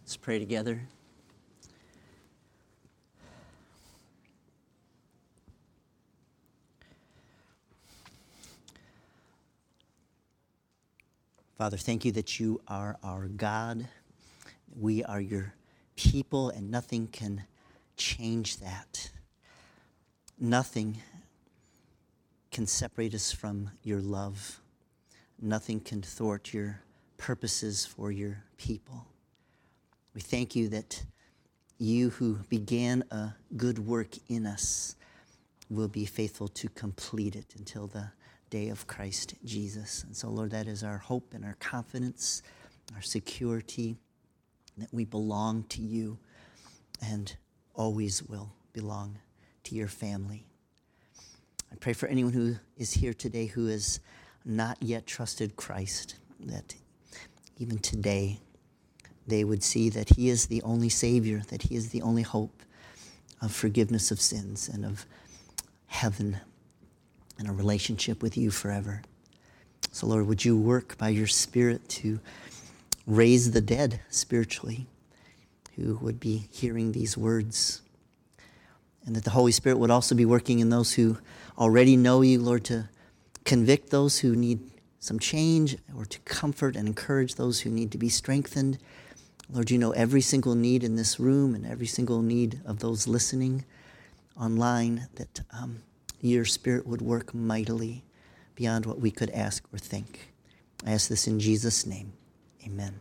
Let's pray together. Father, thank you that you are our God. We are your people, and nothing can change that. Nothing can separate us from your love. Nothing can thwart your purposes for your people. We thank you that you who began a good work in us will be faithful to complete it until the day of Christ Jesus. And so, Lord, that is our hope and our confidence, our security, that we belong to you and always will belong to your family. I pray for anyone who is here today who has not yet trusted Christ, that even today they would see that he is the only Savior, that he is the only hope of forgiveness of sins and of heaven and a relationship with you forever. So, Lord, would you work by your Spirit to raise the dead spiritually who would be hearing these words, and that the Holy Spirit would also be working in those who already know you, Lord, to convict those who need some change, or to comfort and encourage those who need to be strengthened. Lord, you know every single need in this room and every single need of those listening online, that your Spirit would work mightily beyond what we could ask or think. I ask this in Jesus' name. Amen.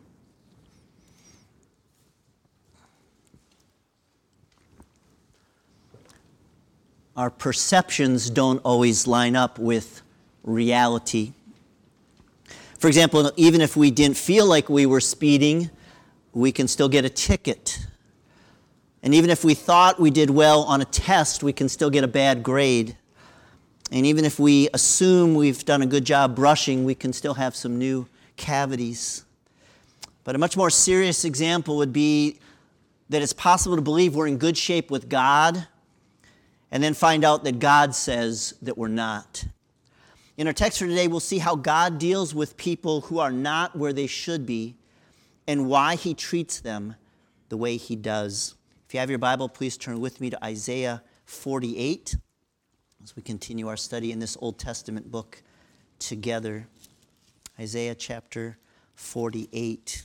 Our perceptions don't always line up with reality. For example, even if we didn't feel like we were speeding, we can still get a ticket. And even if we thought we did well on a test, we can still get a bad grade. And even if we assume we've done a good job brushing, we can still have some new cavities. But a much more serious example would be that it's possible to believe we're in good shape with God and then find out that God says that we're not. In our text for today, we'll see how God deals with people who are not where they should be and why he treats them the way he does. If you have your Bible, please turn with me to Isaiah 48 as we continue our study in this Old Testament book together. Isaiah chapter 48.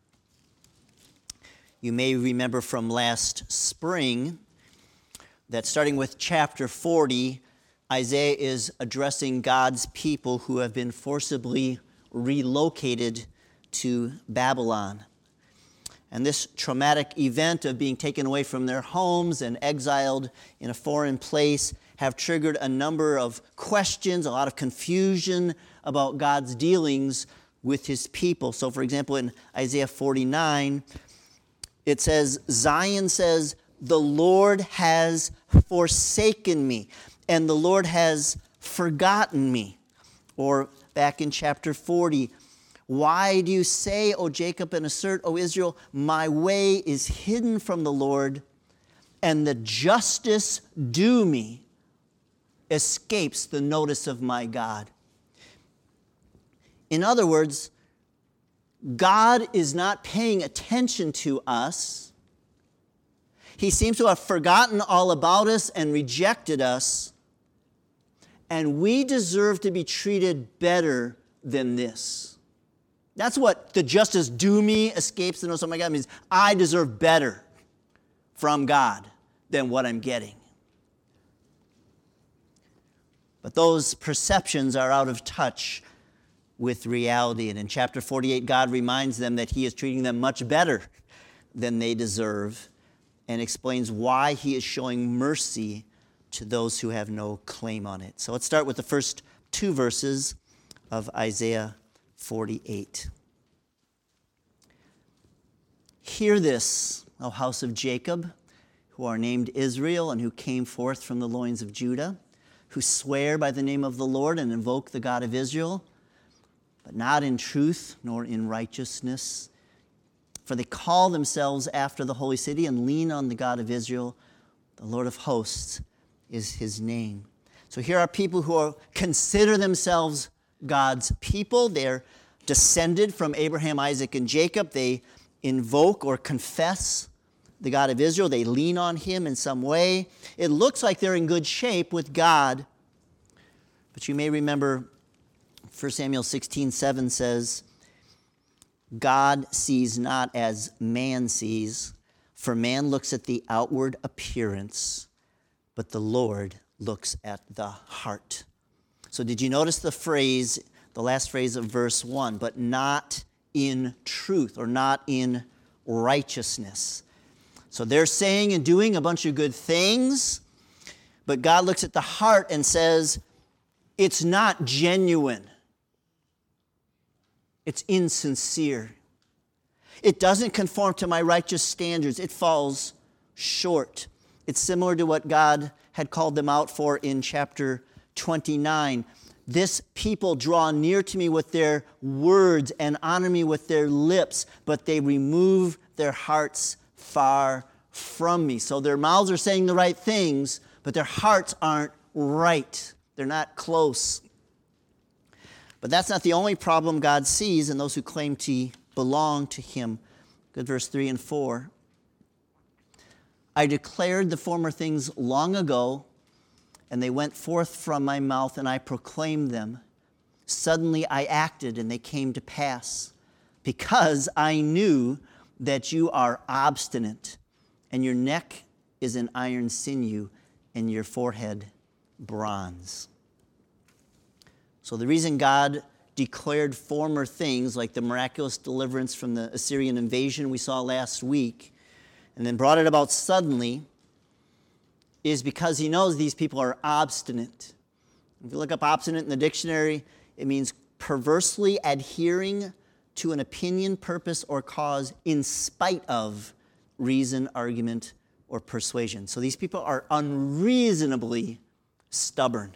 You may remember from last spring that starting with chapter 40, Isaiah is addressing God's people who have been forcibly relocated to Babylon. And this traumatic event of being taken away from their homes and exiled in a foreign place have triggered a number of questions, a lot of confusion about God's dealings with his people. So, for example, in Isaiah 49, it says, Zion says, "The Lord has forsaken me, and the Lord has forgotten me." Or back in chapter 40, "Why do you say, O Jacob, and assert, O Israel, my way is hidden from the Lord, and the justice due me escapes the notice of my God?" In other words, God is not paying attention to us. He seems to have forgotten all about us and rejected us, and we deserve to be treated better than this. That's what the justice due me escapes the notice of my God means. I deserve better from God than what I'm getting. But those perceptions are out of touch with reality. And in chapter 48, God reminds them that he is treating them much better than they deserve, and explains why he is showing mercy to those who have no claim on it. So let's start with the first two verses of Isaiah 48. "Hear this, O house of Jacob, who are named Israel and who came forth from the loins of Judah, who swear by the name of the Lord and invoke the God of Israel, but not in truth nor in righteousness. For they call themselves after the holy city and lean on the God of Israel. The Lord of hosts is his name." So here are people who consider themselves God's people. They're descended from Abraham, Isaac, and Jacob. They invoke or confess the God of Israel. They lean on him in some way. It looks like they're in good shape with God. But you may remember 1 Samuel 16:7 says, God sees not as man sees, for man looks at the outward appearance, but the Lord looks at the heart. So did you notice the last phrase of verse 1, but not in truth or not in righteousness? So they're saying and doing a bunch of good things, but God looks at the heart and says, it's not genuine. It's insincere. It doesn't conform to my righteous standards. It falls short. It's similar to what God had called them out for in chapter 29. This people draw near to me with their words and honor me with their lips, but they remove their hearts far from me. So their mouths are saying the right things, but their hearts aren't right. They're not close. But that's not the only problem God sees in those who claim to belong to him. Good verse 3 and 4. I declared the former things long ago, and they went forth from my mouth, and I proclaimed them. Suddenly I acted, and they came to pass, because I knew that you are obstinate, and your neck is an iron sinew, and your forehead bronze. So the reason God declared former things, like the miraculous deliverance from the Assyrian invasion we saw last week, and then brought it about suddenly, is because he knows these people are obstinate. If you look up obstinate in the dictionary, it means perversely adhering to an opinion, purpose, or cause in spite of reason, argument, or persuasion. So these people are unreasonably stubborn.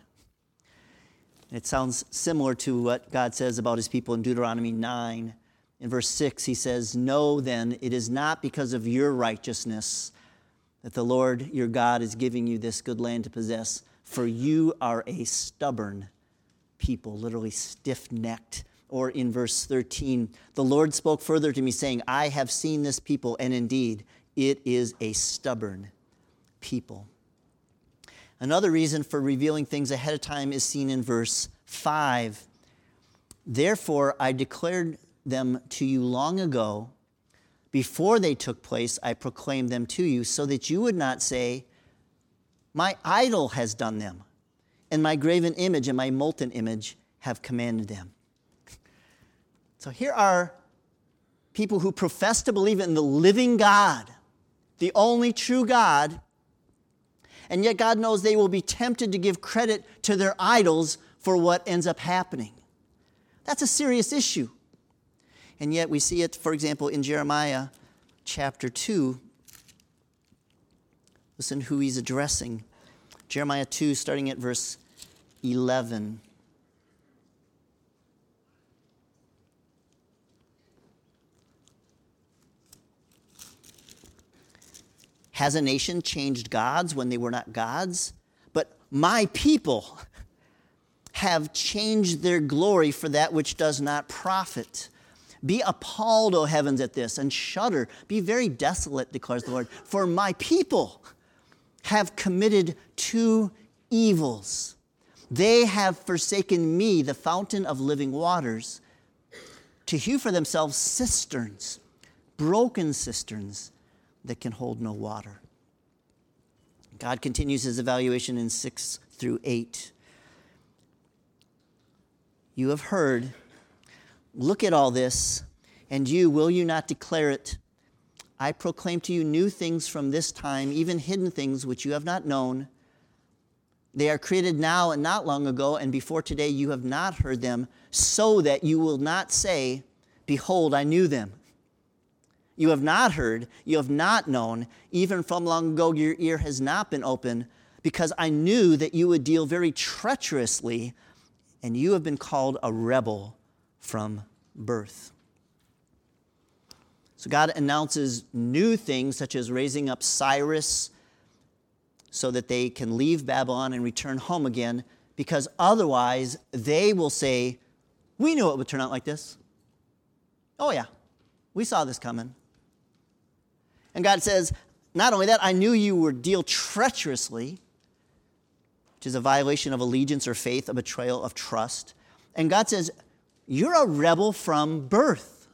It sounds similar to what God says about his people in Deuteronomy 9. In verse 6, he says, know then, it is not because of your righteousness that the Lord your God is giving you this good land to possess, for you are a stubborn people, literally stiff-necked. Or in verse 13, the Lord spoke further to me, saying, I have seen this people, and indeed, it is a stubborn people. Another reason for revealing things ahead of time is seen in verse 5. Therefore, I declared them to you long ago. Before they took place, I proclaimed them to you, so that you would not say, my idol has done them, and my graven image and my molten image have commanded them. So here are people who profess to believe in the living God, the only true God, and yet God knows they will be tempted to give credit to their idols for what ends up happening. That's a serious issue. And yet we see it, for example, in Jeremiah chapter 2. Listen who he's addressing. Jeremiah 2, starting at verse 11. Has a nation changed gods when they were not gods? But my people have changed their glory for that which does not profit. Be appalled, O heavens, at this, and shudder. Be very desolate, declares the Lord. For my people have committed two evils. They have forsaken me, the fountain of living waters, to hew for themselves cisterns, broken cisterns, that can hold no water. God continues his evaluation in 6 through 8. You have heard, look at all this, and will you not declare it? I proclaim to you new things from this time, even hidden things which you have not known. They are created now and not long ago, and before today you have not heard them, so that you will not say, behold, I knew them. You have not heard, you have not known, even from long ago your ear has not been open, because I knew that you would deal very treacherously, and you have been called a rebel from birth. So God announces new things, such as raising up Cyrus so that they can leave Babylon and return home again, because otherwise they will say, we knew it would turn out like this. Oh yeah, we saw this coming. And God says, not only that, I knew you would deal treacherously, which is a violation of allegiance or faith, a betrayal of trust. And God says, you're a rebel from birth.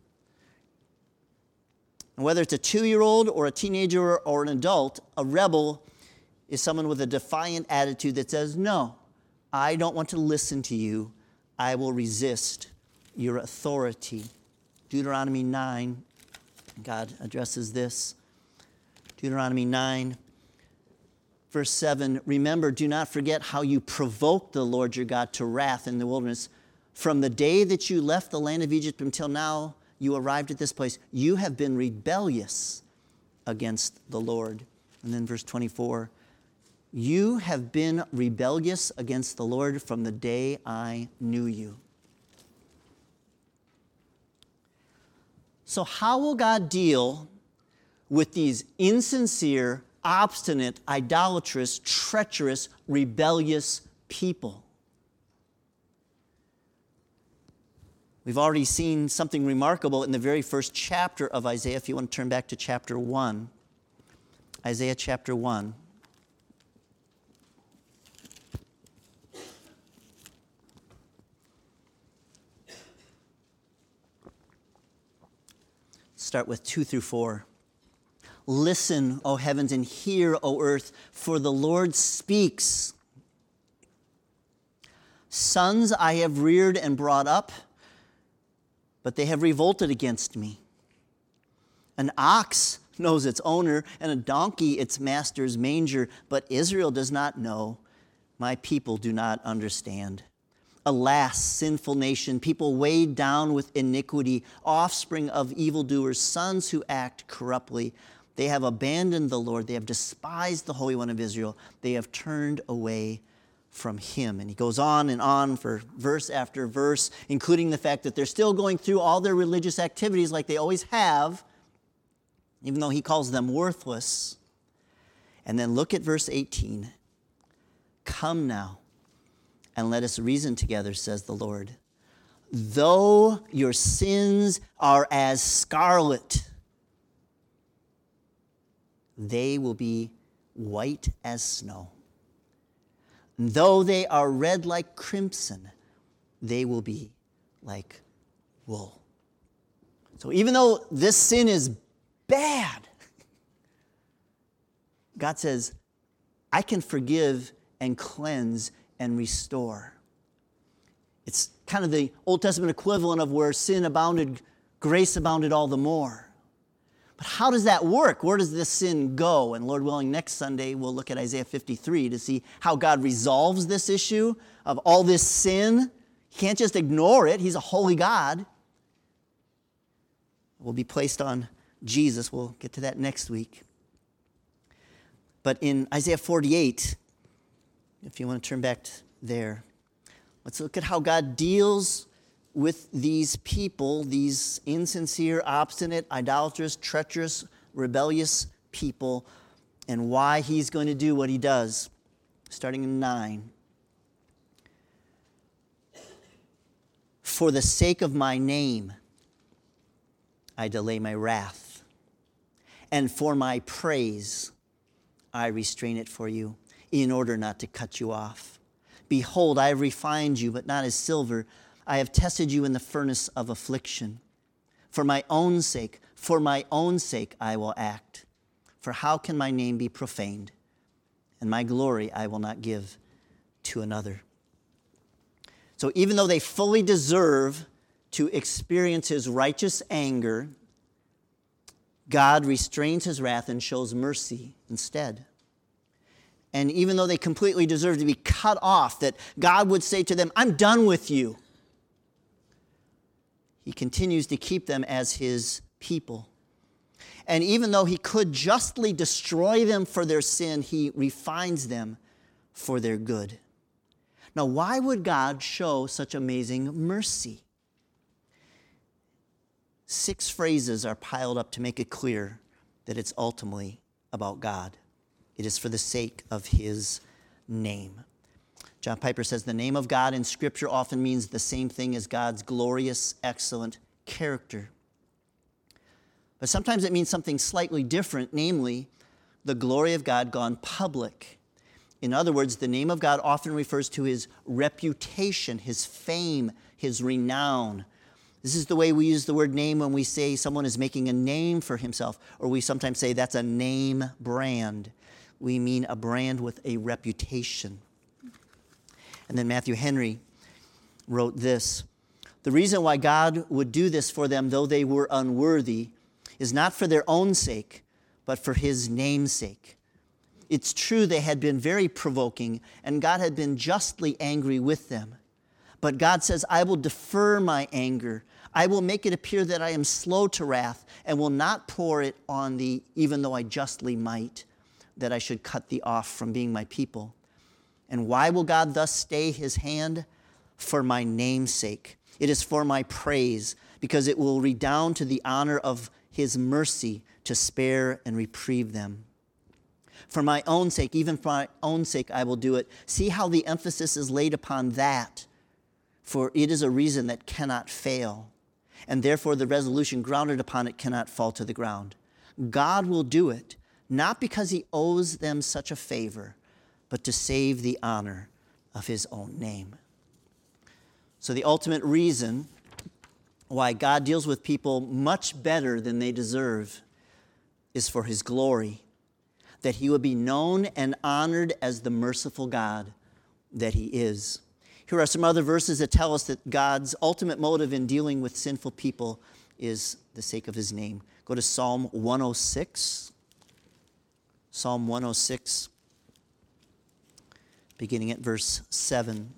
And whether it's a 2-year-old or a teenager or an adult, a rebel is someone with a defiant attitude that says, no, I don't want to listen to you. I will resist your authority. Deuteronomy 9, God addresses this. Deuteronomy 9, verse 7, remember, do not forget how you provoked the Lord your God to wrath in the wilderness. From the day that you left the land of Egypt until now you arrived at this place, you have been rebellious against the Lord. And then verse 24, you have been rebellious against the Lord from the day I knew you. So how will God deal with these insincere, obstinate, idolatrous, treacherous, rebellious people? We've already seen something remarkable in the very first chapter of Isaiah. If you want to turn back to chapter 1, Isaiah chapter 1. Start with 2 through 4. Listen, O heavens, and hear, O earth, for the Lord speaks. Sons I have reared and brought up, but they have revolted against me. An ox knows its owner, and a donkey its master's manger, but Israel does not know. My people do not understand. Alas, sinful nation, people weighed down with iniquity, offspring of evildoers, sons who act corruptly. They have abandoned the Lord. They have despised the Holy One of Israel. They have turned away from him. And he goes on and on for verse after verse, including the fact that they're still going through all their religious activities like they always have, even though he calls them worthless. And then look at verse 18. Come now, and let us reason together, says the Lord. Though your sins are as scarlet, they will be white as snow. And though they are red like crimson, they will be like wool. So even though this sin is bad, God says, I can forgive and cleanse and restore. It's kind of the Old Testament equivalent of where sin abounded, grace abounded all the more. But how does that work? Where does this sin go? And Lord willing, next Sunday we'll look at Isaiah 53 to see how God resolves this issue of all this sin. He can't just ignore it. He's a holy God. It will be placed on Jesus. We'll get to that next week. But in Isaiah 48, if you want to turn back there, let's look at how God deals with these people, these insincere, obstinate, idolatrous, treacherous, rebellious people, and why he's going to do what he does. Starting in 9. For the sake of my name, I delay my wrath, and for my praise, I restrain it for you, in order not to cut you off. Behold, I have refined you, but not as silver. I have tested you in the furnace of affliction. For my own sake, I will act. For how can my name be profaned? And my glory I will not give to another. So even though they fully deserve to experience his righteous anger, God restrains his wrath and shows mercy instead. And even though they completely deserve to be cut off, that God would say to them, I'm done with you, he continues to keep them as his people. And even though he could justly destroy them for their sin, he refines them for their good. Now, why would God show such amazing mercy? 6 phrases are piled up to make it clear that it's ultimately about God. It is for the sake of his name. John Piper says the name of God in Scripture often means the same thing as God's glorious, excellent character. But sometimes it means something slightly different, namely, the glory of God gone public. In other words, the name of God often refers to his reputation, his fame, his renown. This is the way we use the word name when we say someone is making a name for himself, or we sometimes say that's a name brand. We mean a brand with a reputation. And then Matthew Henry wrote this: the reason why God would do this for them, though they were unworthy, is not for their own sake, but for his name's sake. It's true they had been very provoking, and God had been justly angry with them. But God says, I will defer my anger. I will make it appear that I am slow to wrath, and will not pour it on thee, even though I justly might, that I should cut thee off from being my people. And why will God thus stay his hand? For my name's sake. It is for my praise, because it will redound to the honor of his mercy to spare and reprieve them. For my own sake, even for my own sake, I will do it. See how the emphasis is laid upon that, for it is a reason that cannot fail, and therefore the resolution grounded upon it cannot fall to the ground. God will do it, not because he owes them such a favor, but to save the honor of his own name. So the ultimate reason why God deals with people much better than they deserve is for his glory, that he would be known and honored as the merciful God that he is. Here are some other verses that tell us that God's ultimate motive in dealing with sinful people is the sake of his name. Go to Psalm 106. Psalm 106, beginning at verse 7.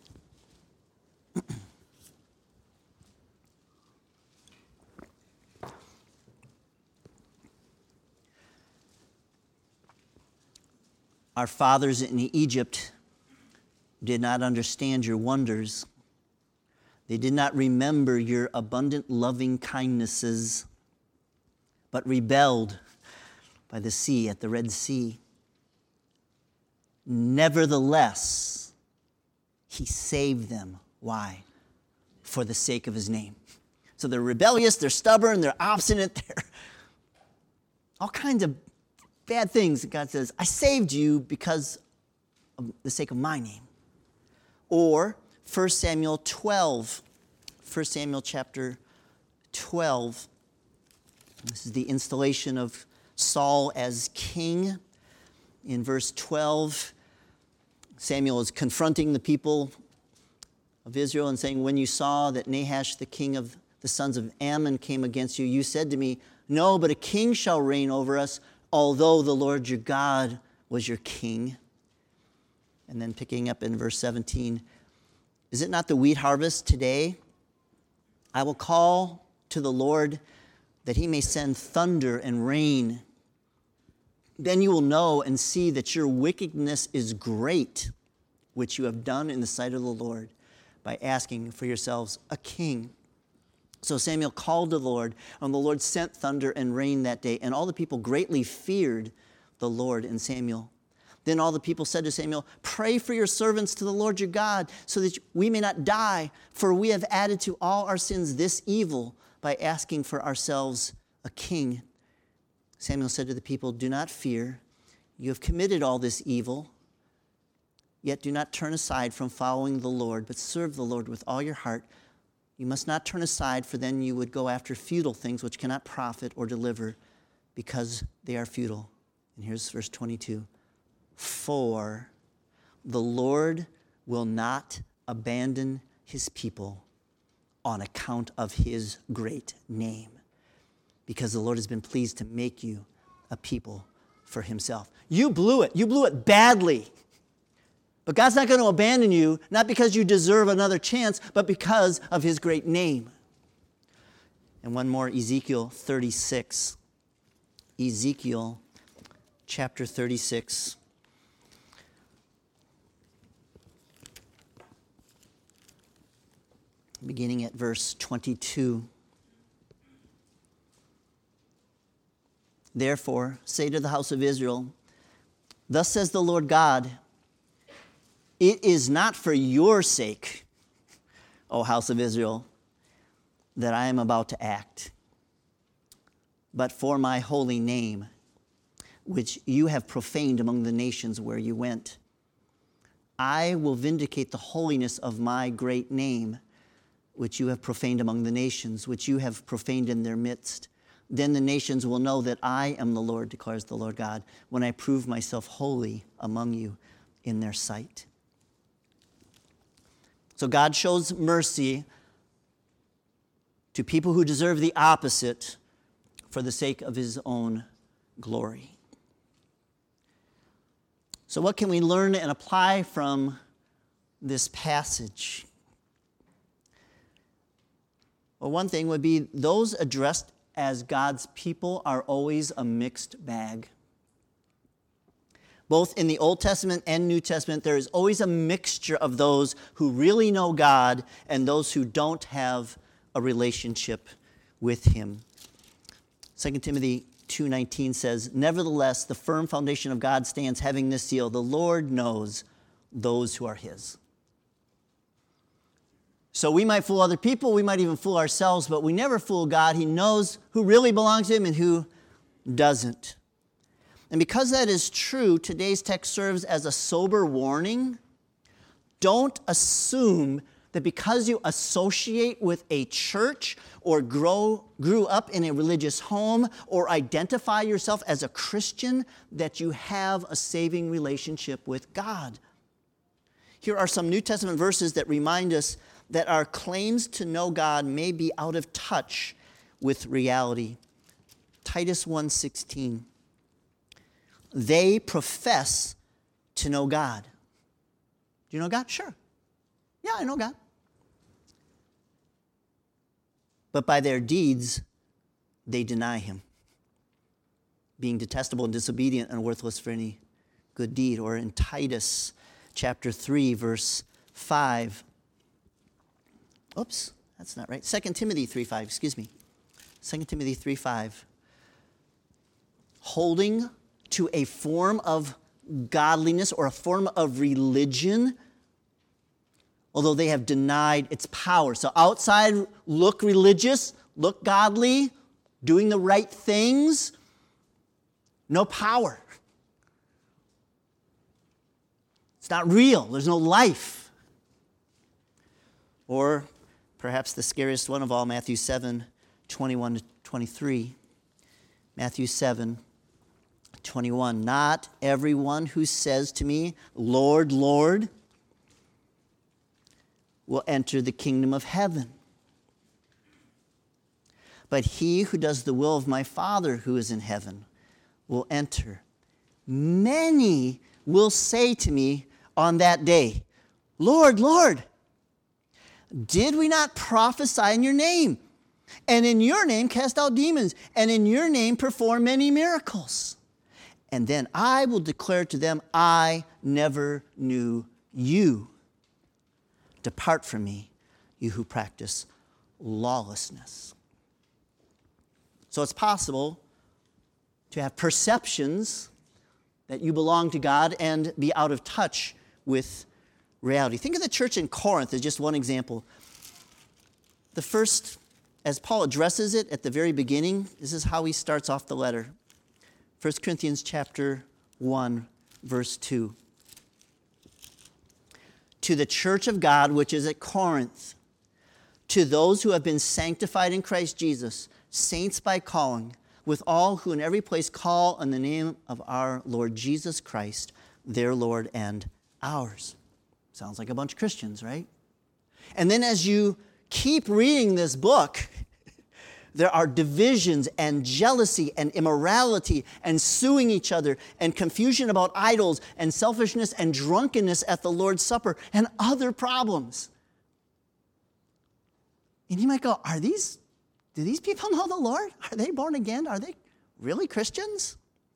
Our fathers in Egypt did not understand your wonders. They did not remember your abundant loving kindnesses, but rebelled by the sea, at the Red Sea. Nevertheless, he saved them. Why? For the sake of his name. So they're rebellious, they're stubborn, they're obstinate, they're all kinds of bad things. God says, I saved you because of the sake of my name. Or 1 Samuel 12. 1 Samuel chapter 12. This is the installation of Saul as king. In verse 12, Samuel is confronting the people of Israel and saying, when you saw that Nahash, the king of the sons of Ammon, came against you, you said to me, no, but a king shall reign over us, although the Lord your God was your king. And then picking up in verse 17, is it not the wheat harvest today? I will call to the Lord that he may send thunder and rain. Then you will know and see that your wickedness is great, which you have done in the sight of the Lord, by asking for yourselves a king. So Samuel called to the Lord, and the Lord sent thunder and rain that day, and all the people greatly feared the Lord and Samuel. Then all the people said to Samuel, pray for your servants to the Lord your God, so that we may not die, for we have added to all our sins this evil by asking for ourselves a king. Samuel said to the people, do not fear. You have committed all this evil, yet do not turn aside from following the Lord, but serve the Lord with all your heart. You must not turn aside, for then you would go after futile things which cannot profit or deliver, because they are futile. And here's verse 22. For the Lord will not abandon his people on account of his great name, because the Lord has been pleased to make you a people for himself. You blew it. You blew it badly. But God's not going to abandon you, not because you deserve another chance, but because of his great name. And one more, Ezekiel 36. Ezekiel chapter 36. Beginning at verse 22. Therefore, say to the house of Israel, thus says the Lord God, it is not for your sake, O house of Israel, that I am about to act. but for my holy name, which you have profaned among the nations where you went. I will vindicate the holiness of my great name, which you have profaned among the nations, which you have profaned in their midst. Then the nations will know that I am the Lord, declares the Lord God, when I prove myself holy among you in their sight. So God shows mercy to people who deserve the opposite for the sake of his own glory. So what can we learn and apply from this passage? Well, one thing would be those addressed as God's people are always a mixed bag. Both in the Old Testament and New Testament, there is always a mixture of those who really know God and those who don't have a relationship with him. 2 Timothy 2:19 says, "Nevertheless, the firm foundation of God stands, having this seal: the Lord knows those who are his." So we might fool other people, we might even fool ourselves, but we never fool God. He knows who really belongs to him and who doesn't. And because that is true, today's text serves as a sober warning. Don't assume that because you associate with a church or grew up in a religious home or identify yourself as a Christian that you have a saving relationship with God. Here are some New Testament verses that remind us that our claims to know God may be out of touch with reality. Titus 1:16. They profess to know God. Do you know God? Sure. Yeah, I know God. But by their deeds, they deny him, being detestable and disobedient and worthless for any good deed. Or in Titus chapter 3, verse 5. Oops, that's not right. 2 Timothy 3:5, excuse me. 2 Timothy 3:5. Holding to a form of godliness or a form of religion, although they have denied its power. So outside look religious, look godly, doing the right things, no power. It's not real. There's no life. Or perhaps the scariest one of all, Matthew 7:21-23. Matthew 7:21. Not everyone who says to me, Lord, Lord, will enter the kingdom of heaven, but he who does the will of my Father who is in heaven will enter. Many will say to me on that day, Lord, Lord, did we not prophesy in your name, and in your name cast out demons, and in your name perform many miracles? And then I will declare to them, I never knew you. Depart from me, you who practice lawlessness. So it's possible to have perceptions that you belong to God and be out of touch with reality. Think of the church in Corinth as just one example. The first, as Paul addresses it at the very beginning, this is how he starts off the letter. 1 Corinthians chapter 1, verse 2. To the church of God which is at Corinth, to those who have been sanctified in Christ Jesus, saints by calling, with all who in every place call on the name of our Lord Jesus Christ, their Lord and ours. Sounds like a bunch of Christians, right? And then as you keep reading this book, there are divisions and jealousy and immorality and suing each other and confusion about idols and selfishness and drunkenness at the Lord's Supper and other problems. And you might go, do these people know the Lord? Are they born again? Are they really Christians?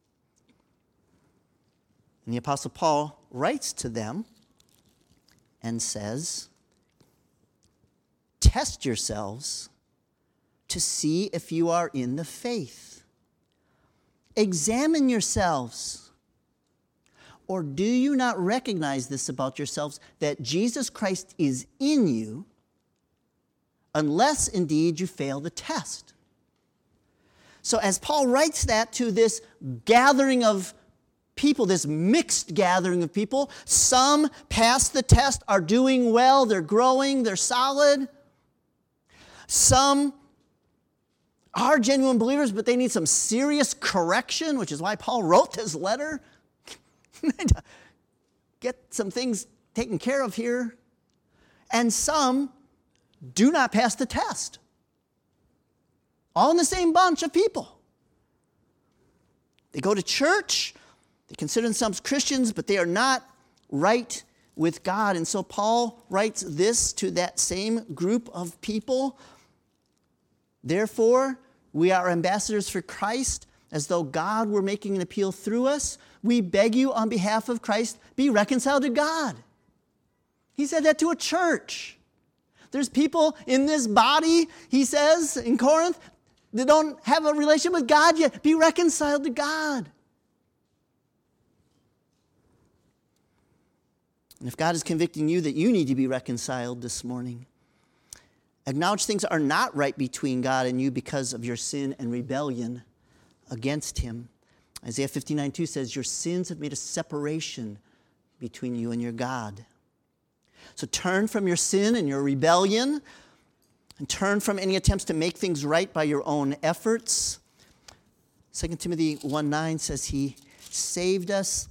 And the Apostle Paul writes to them and says, test yourselves to see if you are in the faith. Examine yourselves. Or do you not recognize this about yourselves, that Jesus Christ is in you, unless indeed you fail the test? So as Paul writes that to this gathering of people, this mixed gathering of people, some pass the test, are doing well, they're growing, they're solid. Some are genuine believers, but they need some serious correction, which is why Paul wrote this letter. Get some things taken care of here. And some do not pass the test. All in the same bunch of people. They go to church, they consider themselves Christians, but they are not right with God. And so Paul writes this to that same group of people. Therefore, we are ambassadors for Christ, as though God were making an appeal through us. We beg you on behalf of Christ, be reconciled to God. He said that to a church. There's people in this body, he says, in Corinth, that don't have a relationship with God yet. Be reconciled to God. And if God is convicting you that you need to be reconciled this morning, acknowledge things are not right between God and you because of your sin and rebellion against him. Isaiah 59:2 says, your sins have made a separation between you and your God. So turn from your sin and your rebellion, and turn from any attempts to make things right by your own efforts. 2 Timothy 1:9 says he saved us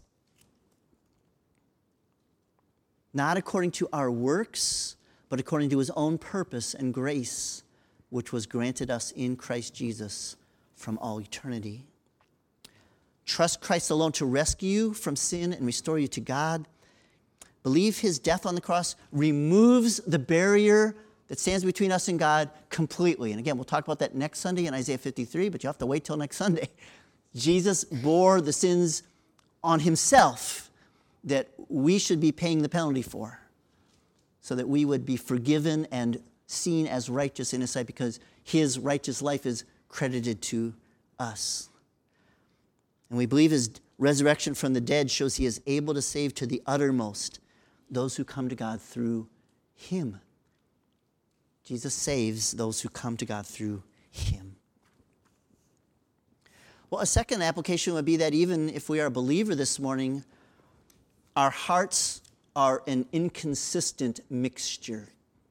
not according to our works, but according to his own purpose and grace, which was granted us in Christ Jesus from all eternity. Trust Christ alone to rescue you from sin and restore you to God. Believe his death on the cross removes the barrier that stands between us and God completely. And again, we'll talk about that next Sunday in Isaiah 53, but you have to wait till next Sunday. Jesus bore the sins on himself that we should be paying the penalty for, so that we would be forgiven and seen as righteous in his sight because his righteous life is credited to us. And we believe his resurrection from the dead shows he is able to save to the uttermost those who come to God through him. Jesus saves those who come to God through him. Well, a second application would be that even if we are a believer this morning, our hearts are an inconsistent mixture.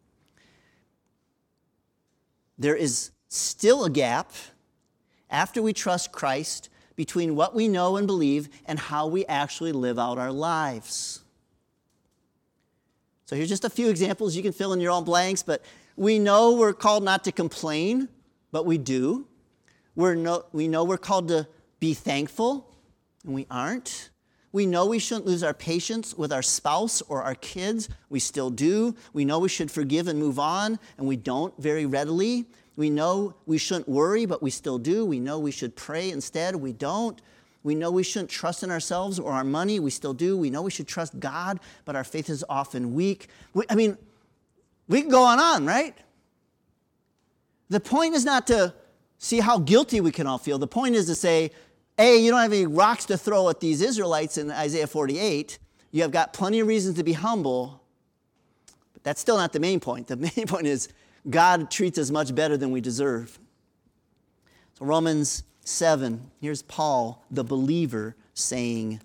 There is still a gap after we trust Christ between what we know and believe and how we actually live out our lives. So here's just a few examples. You can fill in your own blanks, but we know we're called not to complain, but we do. We know we're called to be thankful, and we aren't. We know we shouldn't lose our patience with our spouse or our kids. We still do. We know we should forgive and move on, and we don't very readily. We know we shouldn't worry, but we still do. We know we should pray instead. We don't. We know we shouldn't trust in ourselves or our money. We still do. We know we should trust God, but our faith is often weak. We can go on, right? The point is not to see how guilty we can all feel. The point is to say, A, you don't have any rocks to throw at these Israelites in Isaiah 48. You have got plenty of reasons to be humble, but that's still not the main point. The main point is God treats us much better than we deserve. So Romans 7, here's Paul, the believer, saying,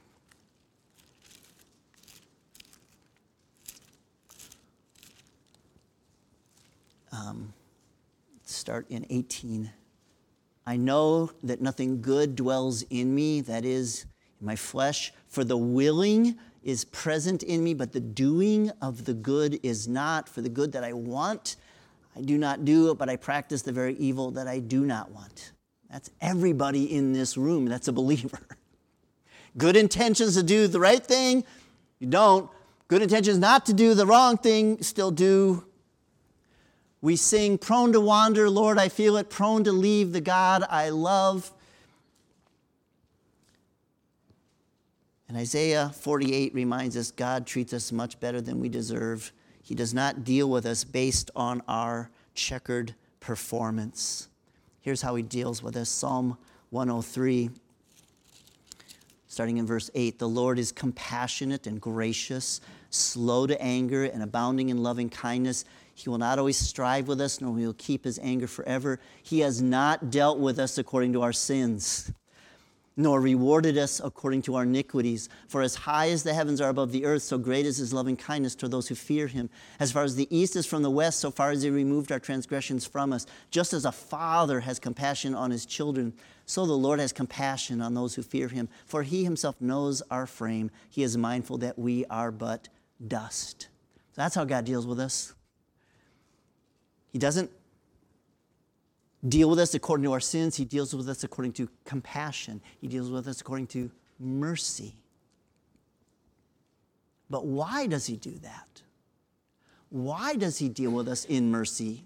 start in 18. I know that nothing good dwells in me, that is, in my flesh, for the willing is present in me, but the doing of the good is not. For the good that I want, I do not do, but I practice the very evil that I do not want. That's everybody in this room. That's a believer. Good intentions to do the right thing, you don't. Good intentions not to do the wrong thing, still do. We sing, prone to wander, Lord, I feel it, prone to leave the God I love. And Isaiah 48 reminds us God treats us much better than we deserve. He does not deal with us based on our checkered performance. Here's how he deals with us. Psalm 103, starting in verse 8. The Lord is compassionate and gracious, slow to anger and abounding in loving kindness. He will not always strive with us, nor will he keep his anger forever. He has not dealt with us according to our sins, nor rewarded us according to our iniquities. For as high as the heavens are above the earth, so great is his loving kindness toward those who fear him. As far as the east is from the west, so far as he removed our transgressions from us. Just as a father has compassion on his children, so the Lord has compassion on those who fear him. For he himself knows our frame. He is mindful that we are but dust. So that's how God deals with us. He doesn't deal with us according to our sins. He deals with us according to compassion. He deals with us according to mercy. But why does he do that? Why does he deal with us in mercy?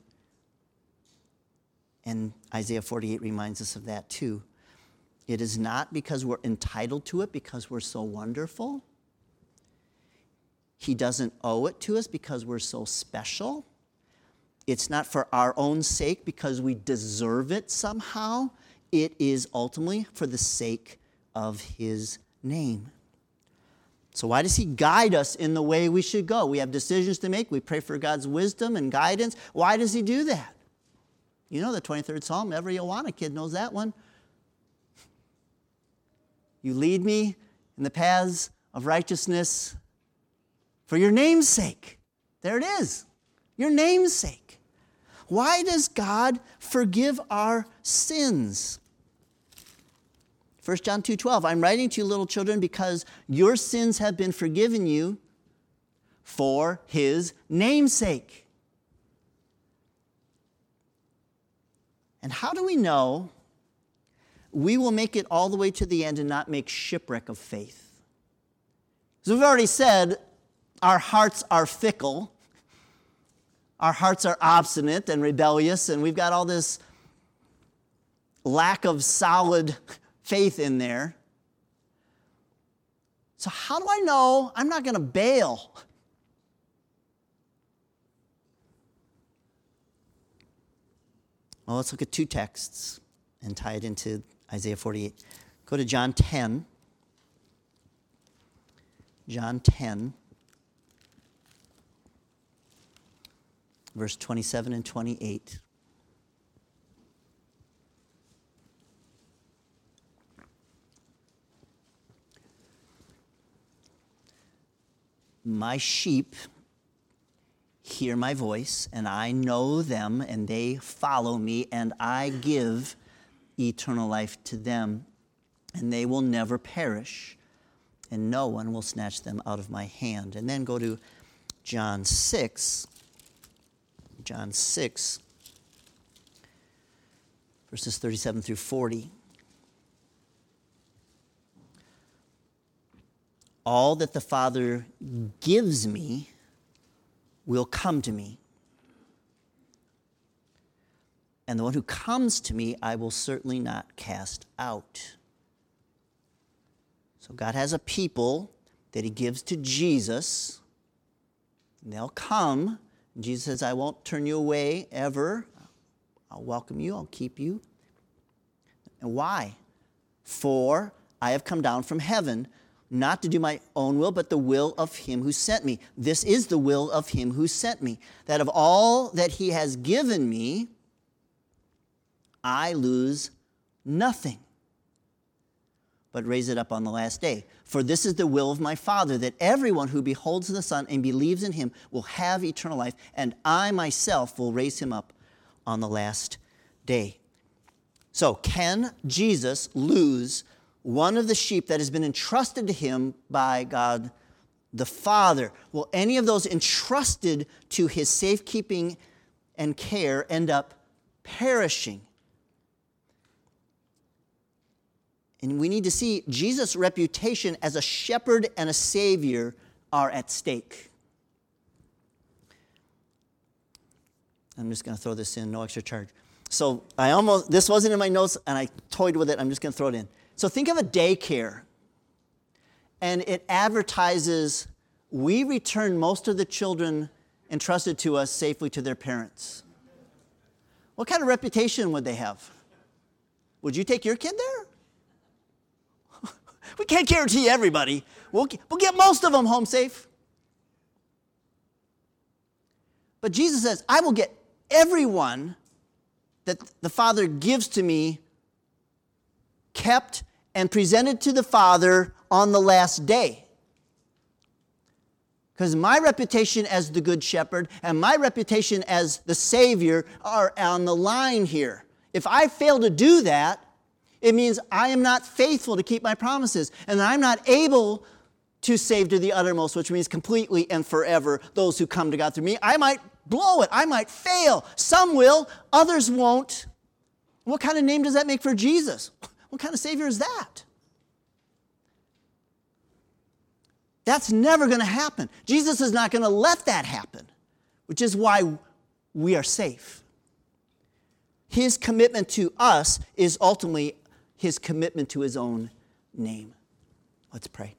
And Isaiah 48 reminds us of that too. It is not because we're entitled to it, because we're so wonderful. He doesn't owe it to us because we're so special. It's not for our own sake because we deserve it somehow. It is ultimately for the sake of his name. So why does he guide us in the way we should go? We have decisions to make. We pray for God's wisdom and guidance. Why does he do that? You know the 23rd Psalm. Every Awana kid knows that one. You lead me in the paths of righteousness for your name's sake. There it is. Your name's sake. Why does God forgive our sins? 1 John 2:12, I'm writing to you, little children, because your sins have been forgiven you for his name's sake. And how do we know we will make it all the way to the end and not make shipwreck of faith? As we've already said, our hearts are fickle. Our hearts are obstinate and rebellious, and we've got all this lack of solid faith in there. So how do I know I'm not going to bail? Well, let's look at two texts and tie it into Isaiah 48. Go to John 10. John 10. Verse 27 and 28. My sheep hear my voice, and I know them, and they follow me, and I give eternal life to them, and they will never perish, and no one will snatch them out of my hand. And then go to John 6. John 6, verses 37 through 40. All that the Father gives me will come to me. And the one who comes to me, I will certainly not cast out. So God has a people that he gives to Jesus, and they'll come. And Jesus says, I won't turn you away ever. I'll welcome you. I'll keep you. And why? For I have come down from heaven, not to do my own will, but the will of him who sent me. This is the will of him who sent me, that of all that he has given me, I lose nothing, but raise it up on the last day. For this is the will of my Father, that everyone who beholds the Son and believes in him will have eternal life, and I myself will raise him up on the last day. So, can Jesus lose one of the sheep that has been entrusted to him by God the Father? Will any of those entrusted to his safekeeping and care end up perishing? And we need to see Jesus' reputation as a shepherd and a savior are at stake. I'm just going to throw this in, no extra charge. So this wasn't in my notes, and I toyed with it. I'm just going to throw it in. So think of a daycare, and it advertises, we return most of the children entrusted to us safely to their parents. What kind of reputation would they have? Would you take your kid there? We can't guarantee everybody. We'll get most of them home safe. But Jesus says, I will get everyone that the Father gives to me kept and presented to the Father on the last day. Because my reputation as the Good Shepherd and my reputation as the Savior are on the line here. If I fail to do that, it means I am not faithful to keep my promises, and I'm not able to save to the uttermost, which means completely and forever those who come to God through me. I might blow it. I might fail. Some will, others won't. What kind of name does that make for Jesus? What kind of Savior is that? That's never going to happen. Jesus is not going to let that happen, which is why we are safe. His commitment to us is ultimately his commitment to his own name. Let's pray.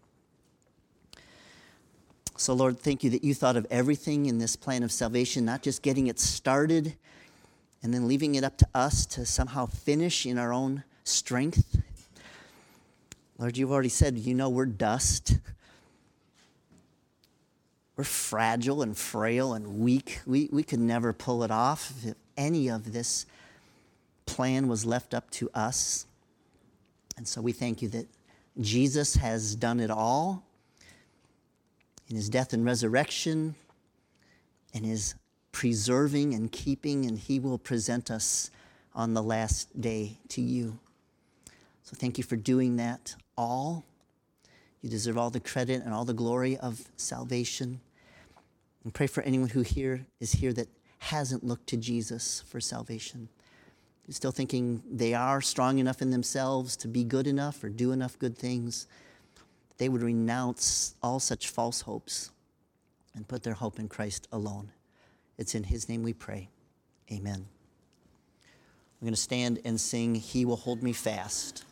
So, Lord, thank you that you thought of everything in this plan of salvation, not just getting it started and then leaving it up to us to somehow finish in our own strength. Lord, you've already said, we're dust. We're fragile and frail and weak. We could never pull it off if any of this plan was left up to us. And so we thank you that Jesus has done it all in his death and resurrection, and his preserving and keeping, and he will present us on the last day to you. So thank you for doing that all. You deserve all the credit and all the glory of salvation. And pray for anyone who is here that hasn't looked to Jesus for salvation. You're still thinking they are strong enough in themselves to be good enough or do enough good things. They would renounce all such false hopes and put their hope in Christ alone. It's in his name we pray. Amen. We're going to stand and sing, He Will Hold Me Fast.